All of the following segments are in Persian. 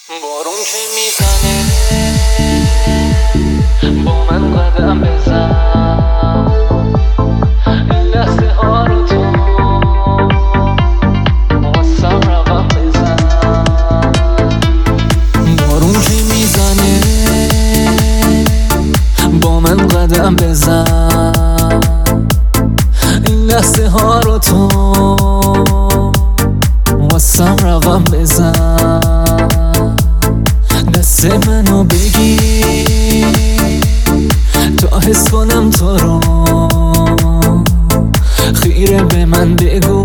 بارون که میزنه با من قدم بزن، این لحظه ها رو تو واسم رقم بزن. بارون که میزنه با من قدم بزن، این لحظه ها رو تو واسم رقم بزن. دست منو بگیر تا حس کنم تو رو، خیره به من بگو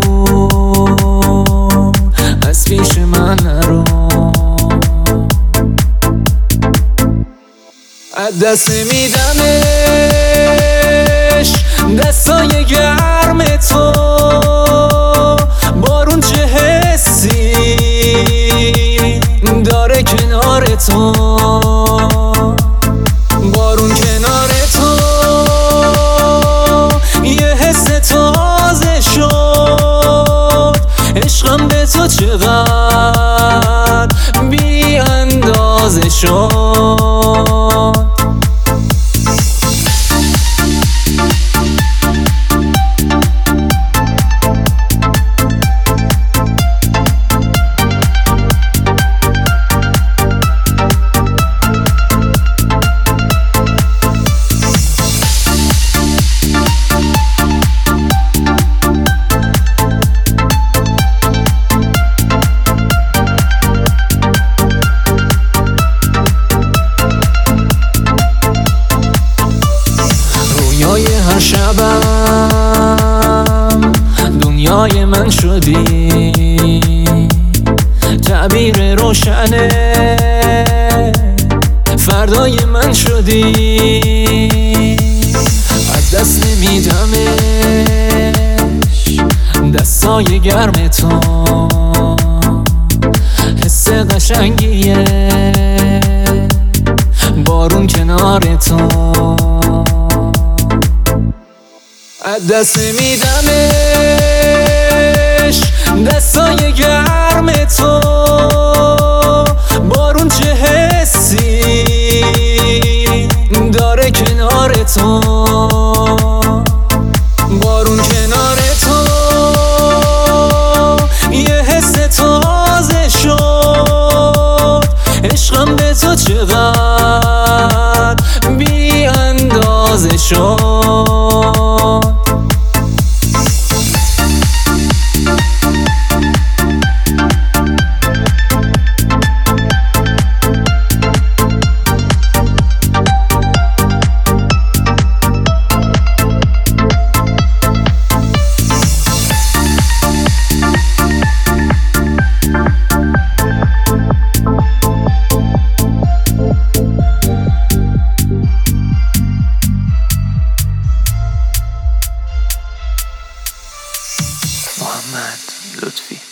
از پیش من نرو. از دست میدمش دستای گرم تو، بارون چه حسی داره کنار تو، بارون کنار تو یه حس تازه شد، عشقم به تو چقدر بی اندازه شد. هر شبم دنیای من شدی، تعبیر روشنه فردای من شدی. از دست نمیدمش دستای گرم تو، حس قشنگیه بارون کنار تو. از دست میدمش دستای گرم تو، بارون چه حسی داره کنار تو، بارون کنار تو یه حس تازه شد، عشقم به تو چقدر بی اندازه شد. محمد لطفی